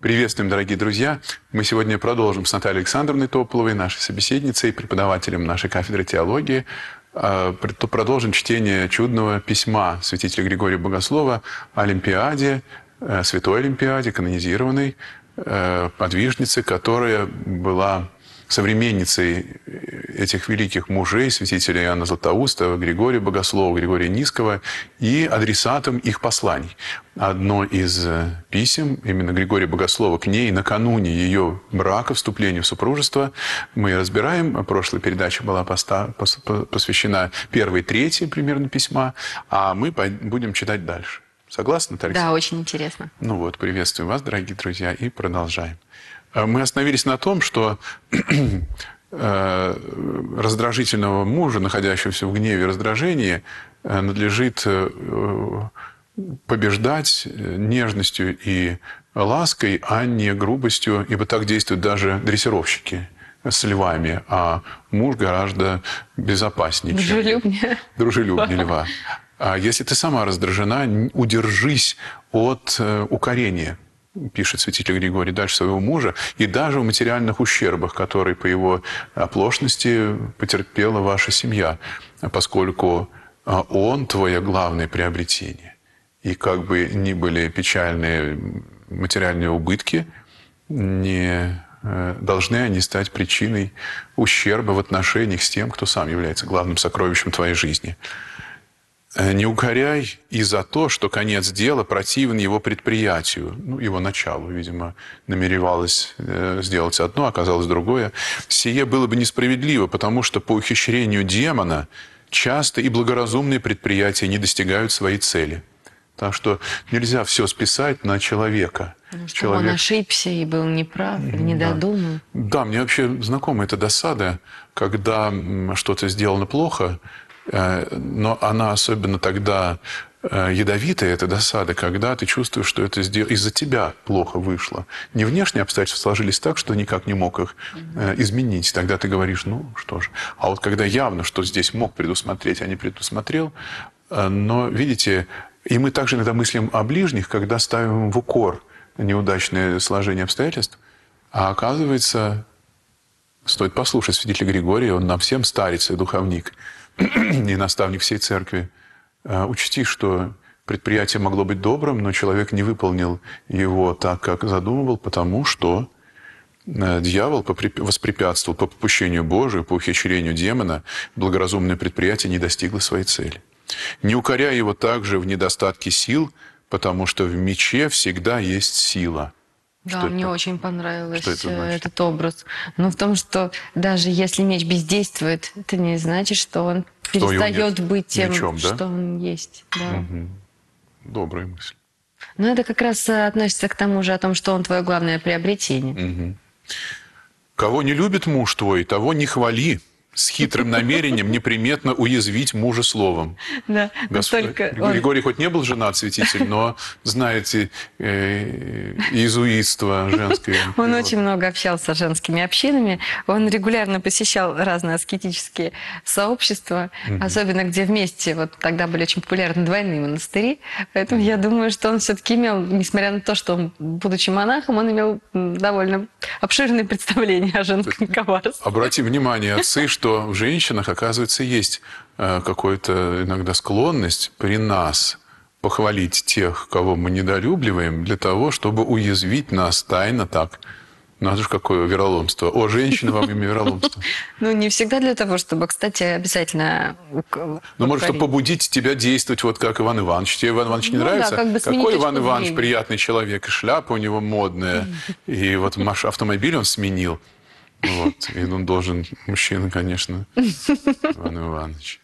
Приветствуем, дорогие друзья! Мы сегодня продолжим с Натальей Александровной Тополовой, нашей собеседницей, преподавателем нашей кафедры теологии. Продолжим чтение чудного письма святителя Григория Богослова о Олимпиаде, святой Олимпиаде, канонизированной подвижнице, которая была современницей этих великих мужей, святителя Иоанна Златоуста, Григория Богослова, Григория Низкого, и адресатом их посланий. Одно из писем именно Григория Богослова к ней накануне ее брака, вступления в супружество, мы разбираем. Прошлая передача была посвящена первой и третьей примерно письма, а мы будем читать дальше. Согласны, Наталья? Да, очень интересно. Ну вот, приветствую вас, дорогие друзья, и продолжаем. Мы остановились на том, что раздражительного мужа, находящегося в гневе и раздражении, надлежит побеждать нежностью и лаской, а не грубостью, ибо так действуют даже дрессировщики с львами, а муж гораздо безопаснее, дружелюбнее льва. А если ты сама раздражена, удержись от укорения, пишет святитель Григорий дальше, своего мужа, и даже в материальных ущербах, которые по его оплошности потерпела ваша семья, поскольку он твое главное приобретение. И как бы ни были печальные материальные убытки, не должны они стать причиной ущерба в отношениях с тем, кто сам является главным сокровищем твоей жизни. Не укоряй и за то, что конец дела противен его предприятию, его началу, видимо, намеревалась сделать одно, оказалось другое. Сие было бы несправедливо, потому что по ухищрению демона часто и благоразумные предприятия не достигают своей цели. Так что нельзя все списать на человека. Он ошибся и был неправ, или не додумал. Да, мне вообще знакома эта досада, когда что-то сделано плохо, но она особенно тогда ядовитая, эта досада, когда ты чувствуешь, что это из-за тебя плохо вышло. Не внешние обстоятельства сложились так, что никак не мог их изменить. Тогда ты говоришь, ну что ж. А вот когда явно, что здесь мог предусмотреть, а не предусмотрел. Но, видите, и мы также иногда мыслим о ближних, когда ставим в укор неудачное сложение обстоятельств. А оказывается, стоит послушать святителя Григория, он нам всем старец и духовник, и наставник всей церкви. Учти, что предприятие могло быть добрым, но человек не выполнил его так, как задумывал, потому что дьявол воспрепятствовал по попущению Божию, по ухищрению демона, благоразумное предприятие не достигло своей цели. Не укоряй его также в недостатке сил, потому что в мече всегда есть сила. Да, мне очень понравился этот образ. Но в том, что даже если меч бездействует, это не значит, что он перестает быть тем, мечом, да? Что он есть. Да. Угу. Добрая мысль. Но это как раз относится к тому же, о том, что он твое главное приобретение. Угу. Кого не любит муж твой, того не хвали. С хитрым намерением неприметно уязвить мужа словом. Да, Григорий хоть не был женат, святитель, но, знаете, иезуитство женское. Он очень много общался с женскими общинами. Он регулярно посещал разные аскетические сообщества, особенно где вместе, вот тогда были очень популярны двойные монастыри. Поэтому я думаю, что он все-таки имел, несмотря на то, что он, будучи монахом, он имел довольно обширное представление о женском коварстве. Обрати внимание, отцы, что в женщинах, оказывается, есть какая-то иногда склонность при нас похвалить тех, кого мы недолюбливаем, для того, чтобы уязвить нас тайно так. Надо же, какое вероломство. О, женщина, во имя вероломства. Ну, не всегда для того, чтобы, кстати, обязательно... Ну, может, чтобы побудить тебя действовать вот как Иван Иванович. Тебе Иван Иванович не нравится? Да, какой Иван Иванович приятный человек, и шляпа у него модная, и вот автомобиль он сменил. Вот. И он должен, мужчина, конечно, Иван Иванович.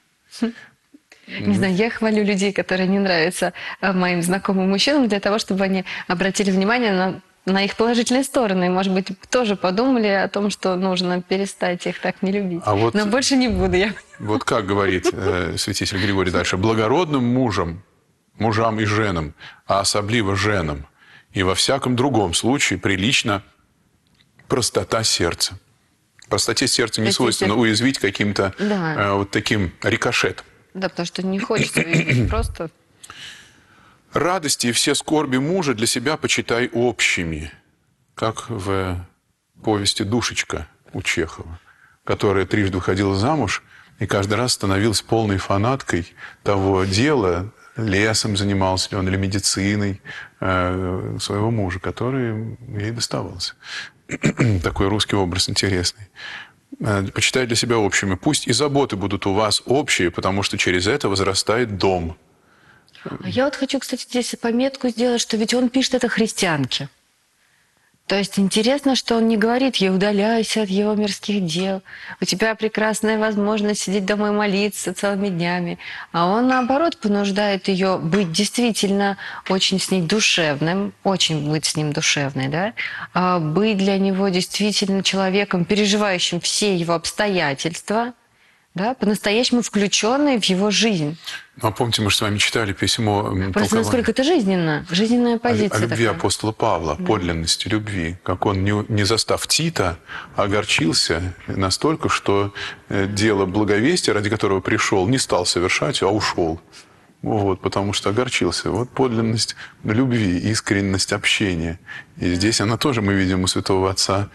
Не знаю, я хвалю людей, которые не нравятся моим знакомым мужчинам, для того, чтобы они обратили внимание на их положительные стороны. И, может быть, тоже подумали о том, что нужно перестать их так не любить. Но больше не буду я. Вот как говорит святитель Григорий дальше. Благородным мужам и женам, а особливо женам, и во всяком другом случае прилично простота сердца. Простоте сердца не свойственно уязвить каким-то вот таким рикошетом. Да, потому что не хочется уязвить просто. Радости и все скорби мужа для себя почитай общими. как в повести «Душечка» у Чехова, которая трижды выходила замуж и каждый раз становилась полной фанаткой того дела, лесом занимался ли он, или медициной своего мужа, который ей доставался. Такой русский образ интересный. Почитай для себя общими. Пусть и заботы будут у вас общие, потому что через это возрастает дом. А я вот хочу, кстати, здесь пометку сделать, что ведь он пишет это христианке. То есть интересно, что он не говорит ей: удаляйся от его мирских дел, у тебя прекрасная возможность сидеть домой молиться целыми днями. А он, наоборот, понуждает ее быть действительно очень с ней душевным, очень быть с ним душевной, да? Быть для него действительно человеком, переживающим все его обстоятельства, да? По-настоящему включенной в его жизнь. Ну, помните, мы же с вами читали письмо... Просто насколько это жизненно, жизненная позиция. О любви такая. апостола Павла, подлинности любви. Как он, не застав Тита, огорчился настолько, что дело благовестия, ради которого пришел, не стал совершать, а ушел. Вот, потому что огорчился. Вот подлинность любви, искренность общения. И здесь она тоже, мы видим, у святого отца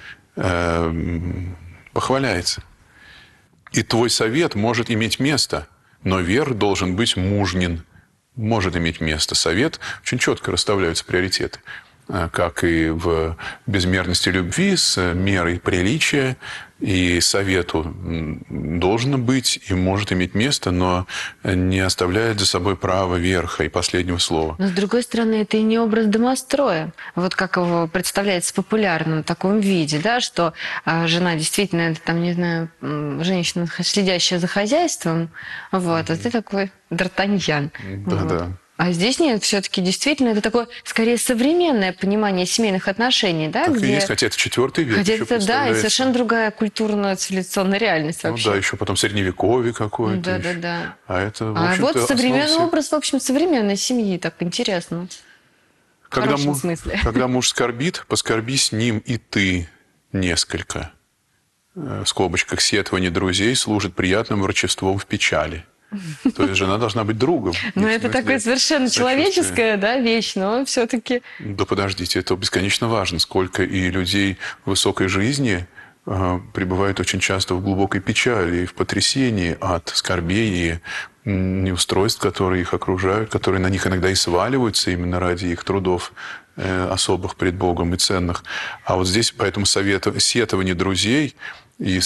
похваляется. И твой совет может иметь место, но верх должен быть мужнин. Может иметь место. Совет, очень четко расставляются приоритеты. Как и в безмерности любви с мерой приличия. И совету должно быть и может иметь место, но не оставляет за собой права верха и последнего слова. Но, с другой стороны, это и не образ домостроя. Вот как его представляется в популярном таком виде, да, что жена действительно, это, там, не знаю, женщина, следящая за хозяйством, вот, а ты такой Д'Артаньян. Да, вот. да. А здесь нет, все-таки действительно это такое, скорее, современное понимание семейных отношений, да, Так где... и есть, хотя это 4 век. Хотя еще это, да, и представляется. совершенно другая культурно-цивилизационная реальность Ну вообще. да, еще потом средневековье какое-то. Да, еще. да, да. А это, в А общем-то, вот современный основа всех. образ, в общем, современной семьи, так интересно. В хорошем смысле. Когда муж скорбит, поскорби с ним и ты несколько. В скобочках сетование друзей служит приятным врачеством в печали. То есть жена должна быть другом. Но И в это смысле такое совершенно сочувствия. человеческое, да, вещь, но все-таки... Да подождите, это бесконечно важно. Сколько и людей высокой жизни пребывают очень часто в глубокой печали и в потрясении от скорбей и неустройств, которые их окружают, которые на них иногда и сваливаются именно ради их трудов особых пред Богом и ценных. А вот здесь поэтому сетование друзей и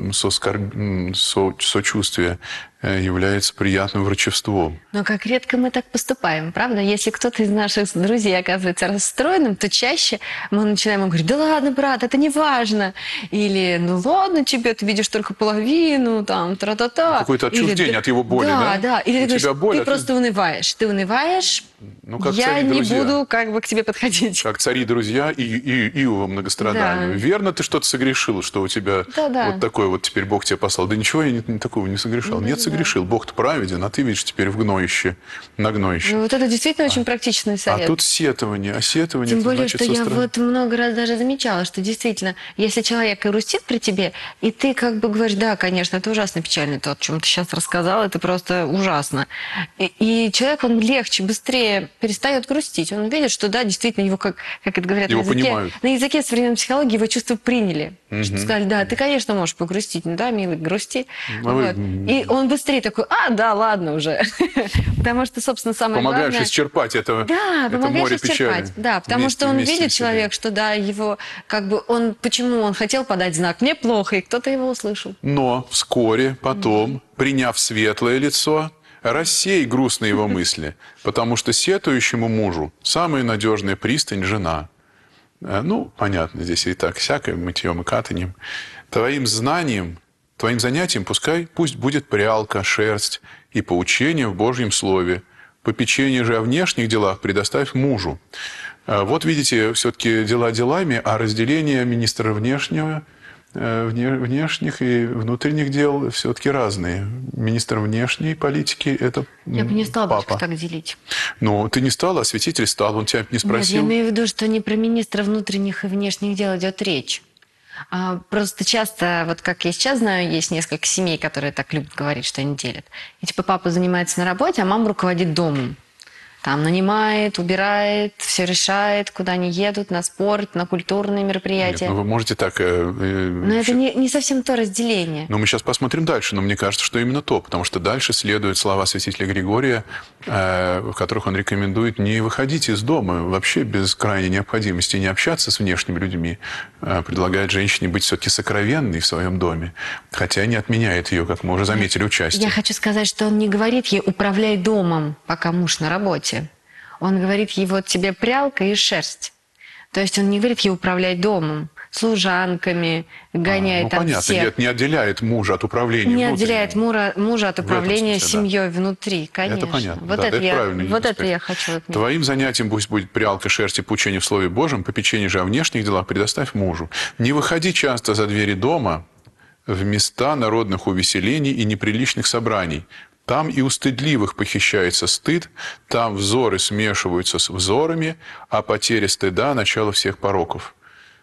сочувствие является приятным врачевством. Но как редко мы так поступаем, правда? Если кто-то из наших друзей оказывается расстроенным, то чаще мы начинаем ему говорить: да ладно, брат, это не важно. Или ну ладно тебе, ты видишь только половину, там, тра-та-та. Какое-то отчуждение Или, от его боли, да? Да. Или У ты тебя говоришь: боль, ты а просто унываешь. Ты унываешь, Ну, как я цари не друзья. буду как бы к тебе подходить. Как цари-друзья и Иова многострадального. Да. Верно, ты что-то согрешил, что у тебя Да-да. вот такой вот теперь Бог тебя послал. Да ничего я такого не согрешал. Нет, согрешил. Бог-то праведен, а ты видишь теперь в гноище, на гноище. Ну, вот это действительно очень практичный совет. А тут сетование. А сетование, Тем это более, значит что я сострадание. вот много раз даже замечала, что действительно, если человек грустит при тебе, и ты как бы говоришь: да, конечно, это ужасно печально, то, о чем ты сейчас рассказал, это просто ужасно. И человек, он легче, быстрее перестает грустить. Он видит, что да, действительно, его, как это говорят Его на языке, понимают. на языке современной психологии, его чувства приняли. Что сказали: да, ты, конечно, можешь погрустить, ну да, милый, грусти. А вы- Вот. И он быстрее такой: да, ладно уже. Потому что, собственно, самое Помогаешь главное... исчерпать это, Да, это помогаешь море исчерпать. печали. Да, потому Вместе- что он вместе видит, с собой. человек, что да, его как бы он, почему он хотел подать знак: мне плохо, и кто-то его услышал. Но вскоре, потом, приняв светлое лицо, рассей грустные его мысли, потому что сетующему мужу самая надежная пристань – жена. Ну, понятно, здесь и так всякое, мытьем и катаньем. Твоим знанием, твоим занятием пусть будет прялка, шерсть и поучение в Божьем Слове. Попечение же о внешних делах предоставь мужу. Вот видите, все-таки дела делами, а разделение министра внешних и внутренних дел все-таки разные. Министр внешней политики – это Я бы не стала папа. так делить. Ну, ты не стал, а святитель стал. Он тебя не Нет, спросил. я имею в виду, что не про министра внутренних и внешних дел идет речь. Просто часто, вот как я сейчас знаю, есть несколько семей, которые так любят говорить, что они делят. И типа папа занимается на работе, а мама руководит домом. там нанимает, убирает, все решает, куда они едут, на спорт, на культурные мероприятия. Нет, ну вы можете так... Но это не совсем то разделение. Но мы сейчас посмотрим дальше, но мне кажется, что именно то, потому что дальше следуют слова святителя Григория, в которых он рекомендует не выходить из дома вообще без крайней необходимости, не общаться с внешними людьми, предлагает женщине быть все-таки сокровенной в своем доме, хотя не отменяет ее, как мы уже заметили, участие. Я хочу сказать, что он не говорит ей «управляй домом, пока муж на работе». Он говорит ей «вот тебе прялка и шерсть». То есть он не говорит ей «управляй домом», служанками, гоняет там понятно, всех. нет, не отделяет мужа от управления Не внутренним. отделяет мужа от управления смысле, да. семьей внутри, конечно. Это понятно. Вот, да, это я хочу отметить. Твоим занятием пусть будет прялка, шерсть и поучение в Слове Божьем, попечение же о внешних делах предоставь мужу. Не выходи часто за двери дома в места народных увеселений и неприличных собраний. Там и у стыдливых похищается стыд, там взоры смешиваются с взорами, а потеря стыда – начало всех пороков.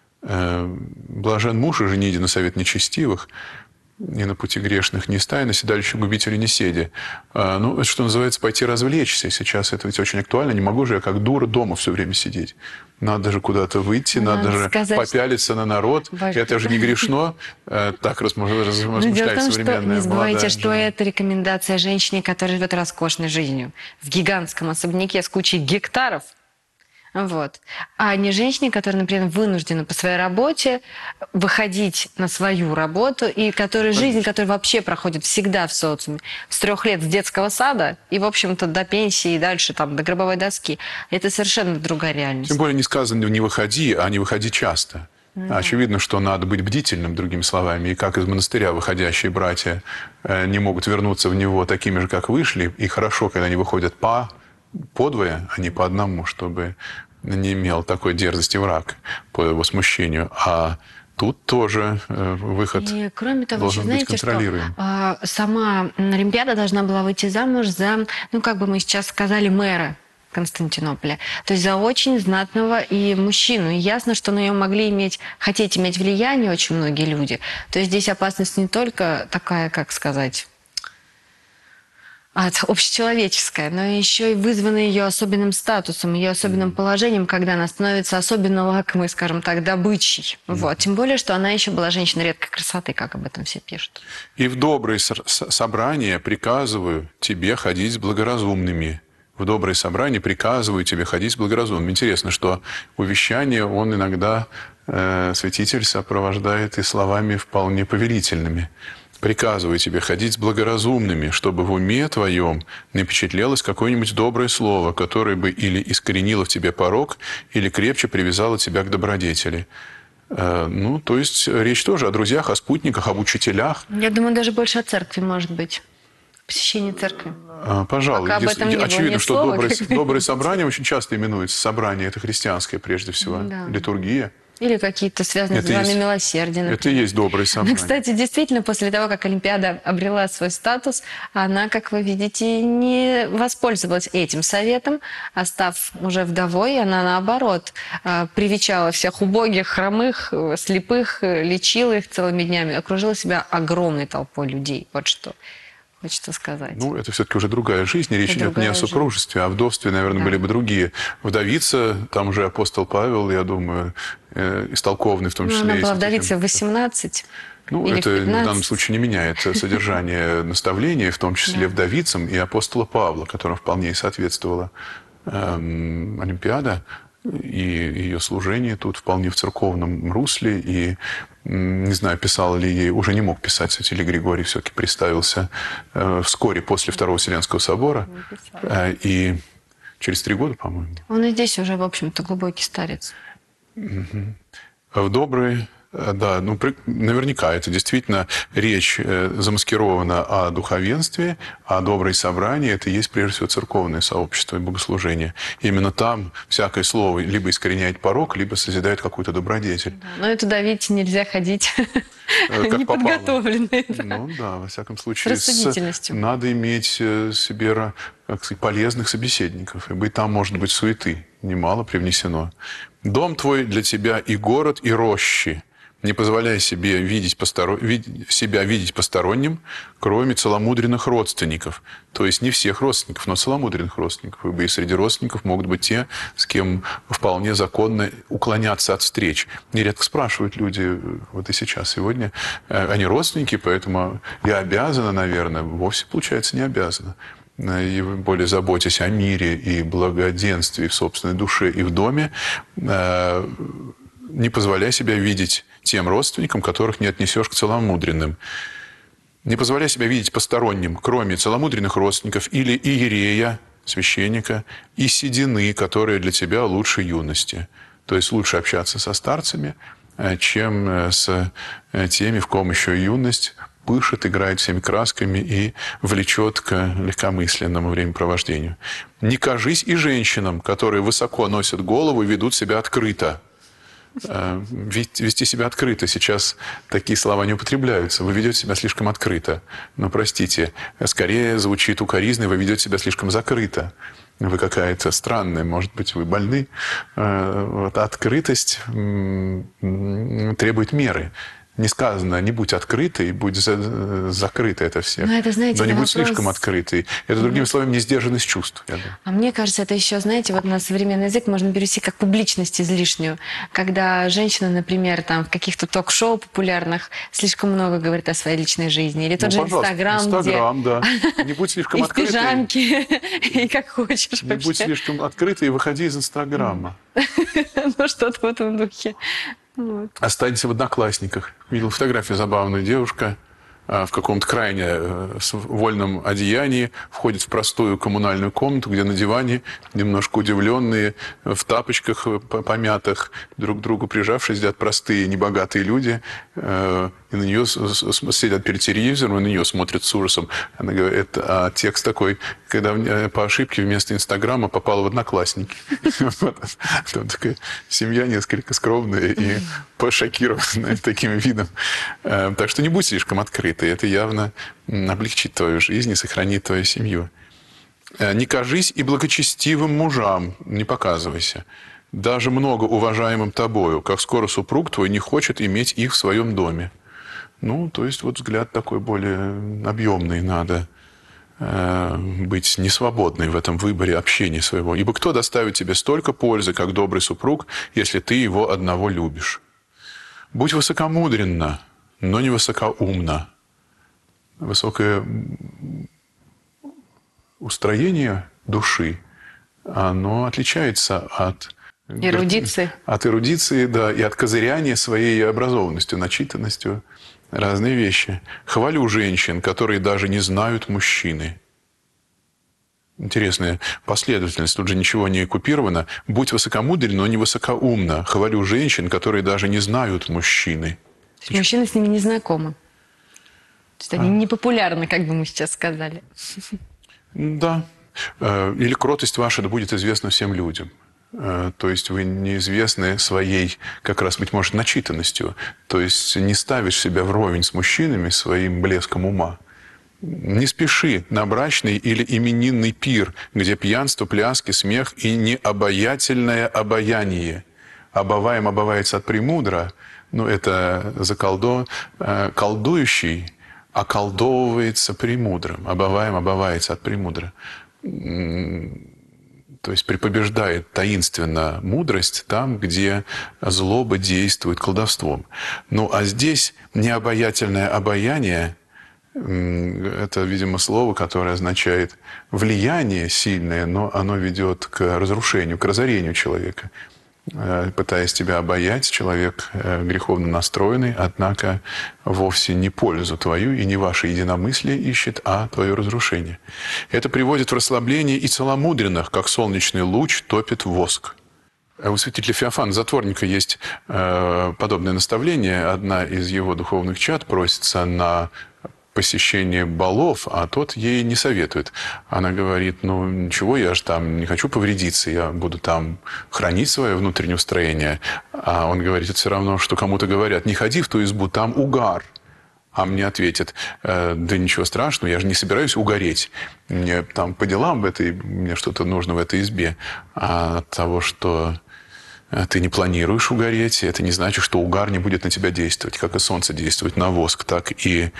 Блажен муж и жениди на совет нечестивых, и на пути грешных не стай, на седалище губителя не седи. Ну, это, что называется, пойти развлечься. Сейчас это ведь очень актуально. Не могу же я как дура дома все время сидеть. Надо же куда-то выйти, надо же попялиться на народ. Боже, это же не грешно. Так размышляет современная не забывайте, молодая что жена. это рекомендация женщине, которая живет роскошной жизнью, в гигантском особняке с кучей гектаров. Вот. А не женщине, которая, например, вынуждена по своей работе выходить на свою работу, и которая жизнь, которая вообще проходит всегда в социуме. С 3 лет с детского сада и, в общем-то, до пенсии и дальше там, до гробовой доски. Это совершенно другая реальность. Тем более не сказано «не выходи», а «не выходи часто». Очевидно, что надо быть бдительным, другими словами. И как из монастыря выходящие братья не могут вернуться в него такими же, как вышли. И хорошо, когда они выходят подвое, а не по одному, чтобы не имел такой дерзости враг по его смущению. А тут тоже выход и, кроме того, должен знаете, быть контролируем. Что, сама Олимпиада должна была выйти замуж за, ну, как бы мы сейчас сказали, мэра Константинополя. То есть за очень знатного и мужчину. И ясно, что на нее могли хотеть иметь влияние очень многие люди. То есть здесь опасность не только такая, как сказать, общечеловеческая, но еще и вызвана ее особенным статусом, ее особенным положением, когда она становится особенно лакомой, скажем так, добычей. Вот. Тем более, что она еще была женщина редкой красоты, как об этом все пишут. «И в добрые собрания приказываю тебе ходить с благоразумными». В добрые собрания приказываю тебе ходить с благоразумными. Интересно, что увещание он иногда, святитель, сопровождает и словами вполне повелительными. «Приказываю тебе ходить с благоразумными, чтобы в уме твоем напечатлелось какое-нибудь доброе слово, которое бы или искоренило в тебе порок, или крепче привязало тебя к добродетели». Ну, то есть речь тоже о друзьях, о спутниках, об учителях. Я думаю, даже больше о церкви, может быть. Посещение церкви. Пожалуй. Пока об этом не было очевидно, ни что слова, добрые собрания очень часто именуются собрание. Это христианское, прежде всего, литургия. Или какие-то связанные с вами милосердия. Это и есть добрые собрания. Кстати, действительно, после того, как Олимпиада обрела свой статус, она, как вы видите, не воспользовалась этим советом, а став уже вдовой, она, наоборот, привечала всех убогих, хромых, слепых, лечила их целыми днями, окружила себя огромной толпой людей. Вот что хочется сказать. Ну, это все-таки уже другая жизнь. Речь идет не о супружестве, а о вдовстве, наверное, были бы другие. Вдовица, там уже апостол Павел, я думаю, истолковный в том числе. Она была вдовица в 18. Ну, или это в 15. в данном случае не меняет содержание наставления, в том числе вдовицам и апостола Павла, которому вполне соответствовала Олимпиада. И ее служение тут вполне в церковном русле. И, не знаю, писал ли ей, уже не мог писать, святитель Григорий все-таки представился вскоре после Второго Вселенского собора. И через 3 года, по-моему. Он и здесь уже, в общем-то, глубокий старец. В добрые... Да, ну наверняка это действительно речь замаскирована о духовенстве, а добрые собрания – это и есть прежде всего церковное сообщество и богослужение. Именно там всякое слово либо искореняет порок, либо созидает какую-то добродетель. Да, но и туда, видите, нельзя ходить неподготовленной. Ну да, во всяком случае, с рассудительностью. Надо иметь себе, как сказать, полезных собеседников, ибо и там может быть суеты, немало привнесено. «Дом твой для тебя и город, и рощи. Не позволяй себе себя видеть посторонним, кроме целомудренных родственников. То есть не всех родственников, но целомудренных родственников. Ибо и среди родственников могут быть те, с кем вполне законно уклоняться от встреч. Нередко спрашивают люди, вот и сейчас, сегодня, они родственники, поэтому я обязана, наверное. Вовсе, получается, не обязана. И более заботясь о мире и благоденствии в собственной душе и в доме, не позволяй себя видеть тем родственникам, которых не отнесешь к целомудренным. Не позволяй себя видеть посторонним, кроме целомудренных родственников или иерея, священника, и седины, которые для тебя лучше юности. То есть лучше общаться со старцами, чем с теми, в ком еще юность пышет, играет всеми красками и влечет к легкомысленному времяпровождению. Не кажись и женщинам, которые высоко носят голову и ведут себя открыто. Вести себя открыто. Сейчас такие слова не употребляются. Вы ведете себя слишком открыто. Но, простите, скорее звучит укоризной, вы ведете себя слишком закрыто. Вы какая-то странная, может быть, вы больны. Вот, открытость требует меры. Не сказано, не будь открытой, будь закрытой это все. Но это, знаете, но не будь вопрос... слишком открытой. Это, другими словами, не сдержанность чувств. А мне кажется, это еще, знаете, вот на современный язык можно перевести как публичность излишнюю. Когда женщина, например, там в каких-то ток-шоу популярных слишком много говорит о своей личной жизни. Или тот же Инстаграм, Инстаграм, да. Не будь слишком открытой. И в пижамке, и как хочешь Не будь слишком открытой и выходи из Инстаграма. Ну, что-то в этом духе. Вот. Останься в Одноклассниках. Видел фотографию, забавная девушка в каком-то крайне вольном одеянии входит в простую коммунальную комнату, где на диване, немножко удивленные, в тапочках помятых, друг к другу прижавшись, сидят простые, небогатые люди, и на нее сидят перед телевизором, и на нее смотрят с ужасом. Она говорит, а текст такой, когда по ошибке вместо Инстаграма попала в Одноклассники. Там такая семья несколько скромная и пошокированная таким видом. Так что не будь слишком открыт. И это явно облегчит твою жизнь и сохранит твою семью. Не кажись и благочестивым мужам, не показывайся. Даже много уважаемым тобою, как скоро супруг твой не хочет иметь их в своем доме. Ну, то есть, вот взгляд такой более объемный надо быть несвободной в этом выборе общения своего. Ибо кто доставит тебе столько пользы, как добрый супруг, если ты его одного любишь? Будь высокомудренна, но не высокоумна. Высокое устроение души, оно отличается от эрудиции. От эрудиции, да, и от козыряния своей образованностью, начитанностью. Разные вещи. Хвалю женщин, которые даже не знают мужчины. Интересная последовательность. Тут же ничего не купировано. Будь высокомудрен, но не высокоумна. Хвалю женщин, которые даже не знают мужчины. То есть мужчины с ними не знакомы. То есть они непопулярны, как бы мы сейчас сказали. Да. Или кротость ваша да будет известна всем людям. То есть вы неизвестны своей, как раз, быть может, начитанностью. То есть не ставишь себя вровень с мужчинами своим блеском ума. Не спеши на брачный или именинный пир, где пьянство, пляски, смех и необаятельное обаяние. Обываем обывается от премудра, но это колдующий околдовывается премудрым. Обываем обывается от премудра. То есть препобеждает таинственно мудрость там, где злоба действует колдовством. Ну, а здесь необаятельное обаяние – это, видимо, слово, которое означает влияние сильное, но оно ведет к разрушению, к разорению человека. Пытаясь тебя обаять, человек греховно настроенный, однако вовсе не пользу твою и не ваше единомыслие ищет, а твое разрушение. Это приводит в расслабление и целомудренных, как солнечный луч топит воск. У святителя Феофана Затворника есть подобное наставление. Одна из его духовных чад просится на посещение балов, а тот ей не советует. Она говорит, ну ничего, я же там не хочу повредиться, я буду там хранить свое внутреннее устроение. А он говорит, это все равно, что кому-то говорят, не ходи в ту избу, там угар. А мне ответят, да ничего страшного, я же не собираюсь угореть. Мне там по делам мне что-то нужно в этой избе. А от того, что ты не планируешь угореть, это не значит, что угар не будет на тебя действовать. Как и солнце действует на воск, так и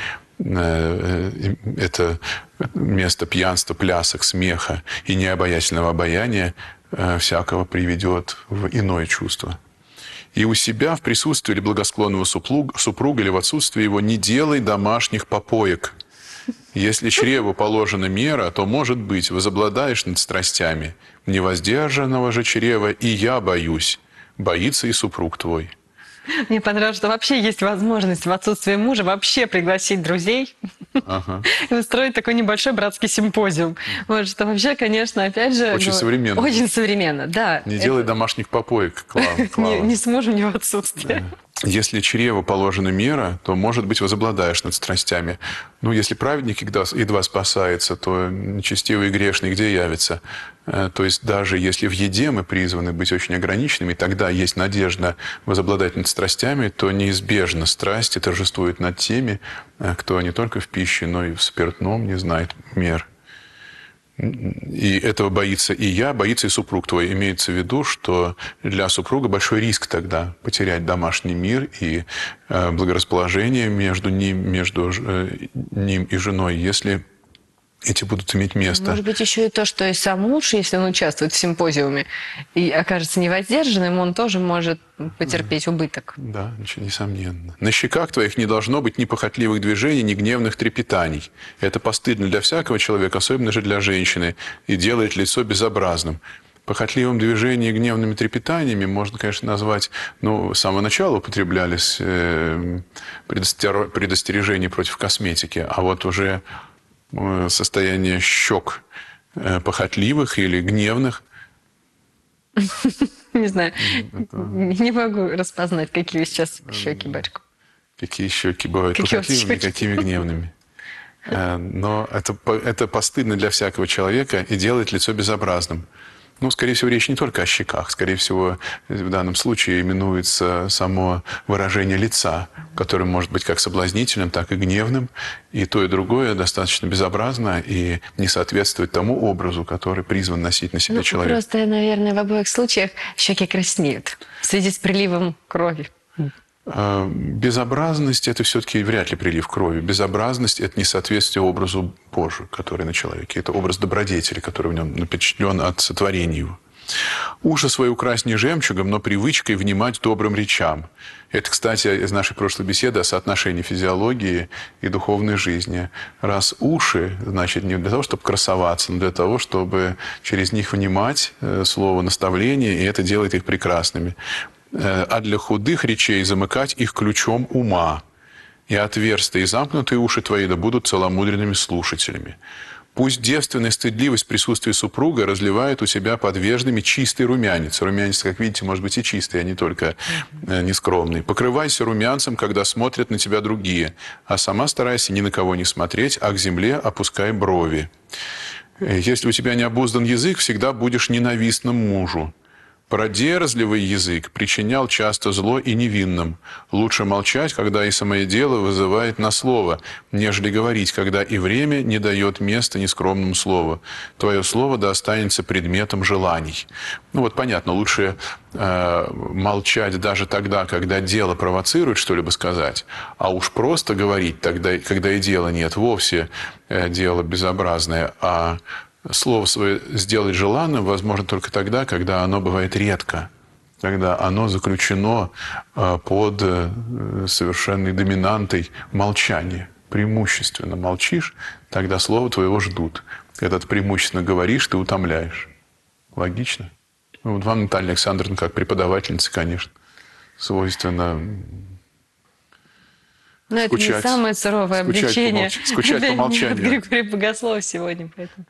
это место пьянства, плясок, смеха и необаятельного обаяния всякого приведет в иное чувство. И у себя в присутствии или благосклонного супруга или в отсутствии его не делай домашних попоек. Если чреву положена мера, то, может быть, возобладаешь над страстями. Невоздержанного же чрева и я боюсь. Боится и супруг твой. Мне понравилось, что вообще есть возможность в отсутствие мужа вообще пригласить друзей и устроить такой небольшой братский симпозиум. Вот, что вообще, конечно, опять же... Очень современно. Очень современно, да. Не делай домашних попоек, Клава. Не с мужем, не в отсутствие. Если чреву положена мера, то, может быть, возобладаешь над страстями. Ну, если праведник едва спасается, то нечестивый и грешный где явится? То есть даже если в еде мы призваны быть очень ограниченными, тогда есть надежда возобладать над страстями, то неизбежно страсти торжествуют над теми, кто не только в пище, но и в спиртном не знает мер. И этого боится и я, боится и супруг твой. Имеется в виду, что для супруга большой риск тогда потерять домашний мир и благорасположение между ним и женой, если эти будут иметь место. Может быть, еще и то, что и сам муж, если он участвует в симпозиуме и окажется невоздержанным, он тоже может потерпеть убыток. Да, несомненно. На щеках твоих не должно быть ни похотливых движений, ни гневных трепетаний. Это постыдно для всякого человека, особенно же для женщины, и делает лицо безобразным. Похотливым движением и гневными трепетаниями можно, конечно, назвать, с самого начала употреблялись предостережения против косметики, а вот уже состояние щек похотливых или гневных. Не знаю, не могу распознать, какие сейчас щеки, батюшка. Какие щеки бывают похотливыми, какими гневными. Но это постыдно для всякого человека и делает лицо безобразным. Скорее всего, речь не только о щеках. Скорее всего, в данном случае именуется само выражение лица, которое может быть как соблазнительным, так и гневным. И то, и другое достаточно безобразно и не соответствует тому образу, который призван носить на себе человек. Просто, наверное, в обоих случаях щеки краснеют в связи с приливом крови. Безобразность – это все-таки вряд ли прилив крови. Безобразность – это несоответствие образу Божию, который на человеке. Это образ добродетели, который в нем напечатлен от сотворения его. Уши свои украсть не жемчугом, но привычкой внимать добрым речам. Это, кстати, из нашей прошлой беседы о соотношении физиологии и духовной жизни. Раз уши, значит, не для того, чтобы красоваться, но для того, чтобы через них внимать слово наставления, и это делает их прекрасными. А для худых речей замыкать их ключом ума. И отверстые и замкнутые уши твои да будут целомудренными слушателями. Пусть девственная стыдливость в присутствии супруга разливает у себя под веждами чистый румянец. Румянец, как видите, может быть и чистый, а не только нескромный. Покрывайся румянцем, когда смотрят на тебя другие, а сама старайся ни на кого не смотреть, а к земле опускай брови. Если у тебя не обуздан язык, всегда будешь ненавистным мужу. Продерзливый язык причинял часто зло и невинным. Лучше молчать, когда и самое дело вызывает на слово, нежели говорить, когда и время не дает места нескромному слову. Твое слово да останется предметом желаний. Понятно, лучше молчать даже тогда, когда дело провоцирует что-либо сказать, а уж просто говорить тогда, когда и дела нет, вовсе дело безобразное, а слово свое сделать желанным возможно только тогда, когда оно бывает редко, когда оно заключено под совершенной доминантой молчания. Преимущественно молчишь, тогда слово твоего ждут. Когда ты преимущественно говоришь, ты утомляешь. Логично? Вам, Наталья Александровна, как преподавательница, конечно, свойственно... Но это не самое суровое обличение. Скучать по молчанию. Григорий Богослов сегодня, поэтому...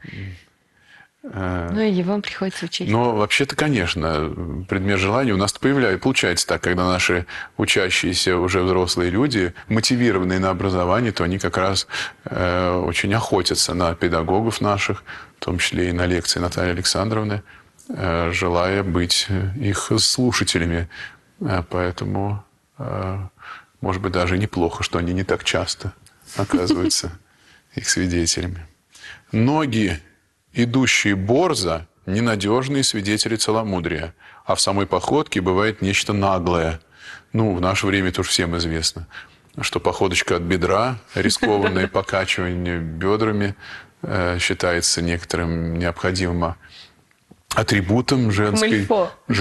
и вам приходится учить. Но вообще-то, конечно, предмет желания у нас получается так, когда наши учащиеся уже взрослые люди, мотивированные на образование, то они как раз очень охотятся на педагогов наших, в том числе и на лекции Натальи Александровны, желая быть их слушателями. Поэтому... Может быть, даже неплохо, что они не так часто оказываются их свидетелями. Ноги, идущие борзо, ненадежные свидетели целомудрия, а в самой походке бывает нечто наглое. Ну, в наше время это уж всем известно, что походочка от бедра, рискованное покачивание бедрами считается некоторым необходимым атрибутом женской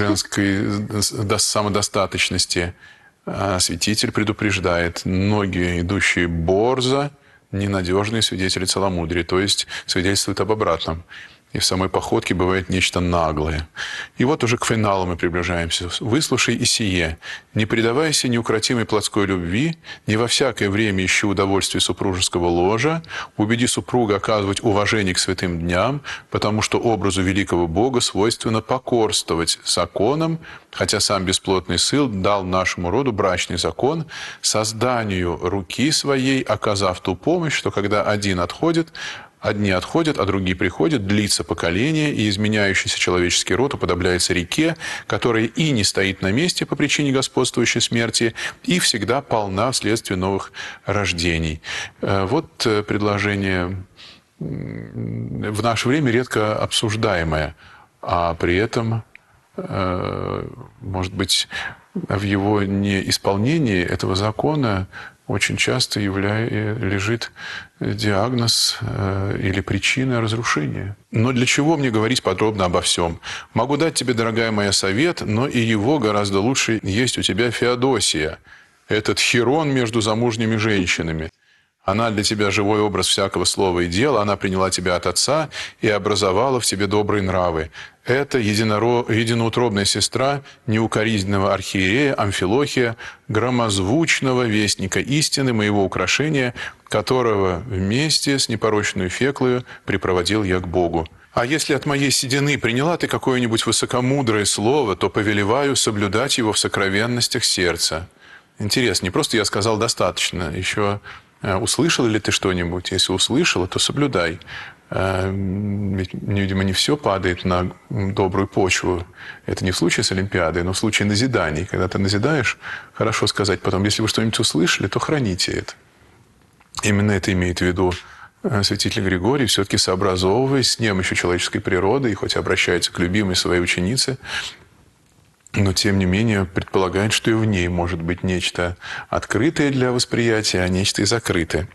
самодостаточности. А святитель предупреждает: ноги, идущие борзо, ненадежные свидетели целомудрия, то есть свидетельствуют об обратном. И в самой походке бывает нечто наглое. И вот уже к финалу мы приближаемся. «Выслушай и сие. Не предавайся неукротимой плотской любви, не во всякое время ищи удовольствие супружеского ложа, убеди супруга оказывать уважение к святым дням, потому что образу великого Бога свойственно покорствовать законам, хотя сам бесплотный сын дал нашему роду брачный закон, созданию руки своей, оказав ту помощь, что когда одни отходят, а другие приходят, длится поколение, и изменяющийся человеческий род уподобляется реке, которая и не стоит на месте по причине господствующей смерти, и всегда полна вследствие новых рождений». Вот предложение в наше время редко обсуждаемое, а при этом, может быть, в его неисполнении этого закона очень часто лежит диагноз или причина разрушения. Но для чего мне говорить подробно обо всем? Могу дать тебе, дорогая моя, совет, но и его гораздо лучше есть у тебя Феодосия, этот Хирон между замужними женщинами. Она для тебя живой образ всякого слова и дела, она приняла тебя от Отца и образовала в тебе добрые нравы. Это единоутробная сестра неукоризненного архиерея Амфилохия, громозвучного вестника истины, моего украшения, которого вместе с непорочной Феклою припроводил я к Богу. А если от моей седины приняла ты какое-нибудь высокомудрое слово, то повелеваю соблюдать его в сокровенностях сердца». Интересно, не просто я сказал «достаточно», еще услышал ли ты что-нибудь? Если услышала, то соблюдай. Ведь, видимо, не все падает на добрую почву. Это не в случае с Олимпиадой, но в случае назиданий. Когда ты назидаешь, хорошо сказать потом: если вы что-нибудь услышали, то храните это. Именно это имеет в виду святитель Григорий, все-таки сообразовываясь с немощью человеческой природы, и хоть обращается к любимой своей ученице, но, тем не менее, предполагает, что и в ней может быть нечто открытое для восприятия, а нечто и закрытое.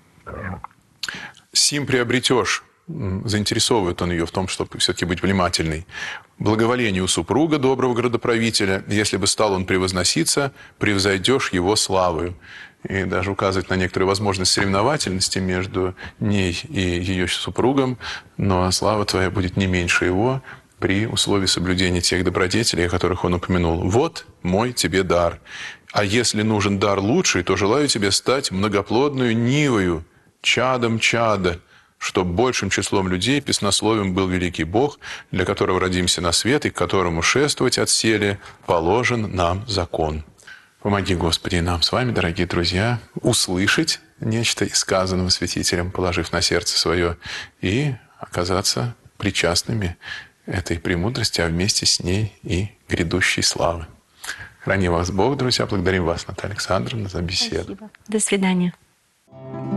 «Сим приобретешь», заинтересовывает он ее в том, чтобы все-таки быть внимательной, «благоволение у супруга, доброго градоправителя, если бы стал он превозноситься, превзойдешь его славою». И даже указывает на некоторую возможность соревновательности между ней и ее супругом, но слава твоя будет не меньше его, при условии соблюдения тех добродетелей, о которых он упомянул. «Вот мой тебе дар. А если нужен дар лучший, то желаю тебе стать многоплодную нивою, чадом чада, чтоб большим числом людей песнословием был великий Бог, для которого родимся на свет и к которому шествовать отселе положен нам закон». Помоги, Господи, и нам с вами, дорогие друзья, услышать нечто из сказанного святителем, положив на сердце свое, и оказаться причастными этой премудрости, а вместе с ней и грядущей славы. Храни вас Бог, друзья. Благодарим вас, Наталья Александровна, за беседу. Спасибо. До свидания.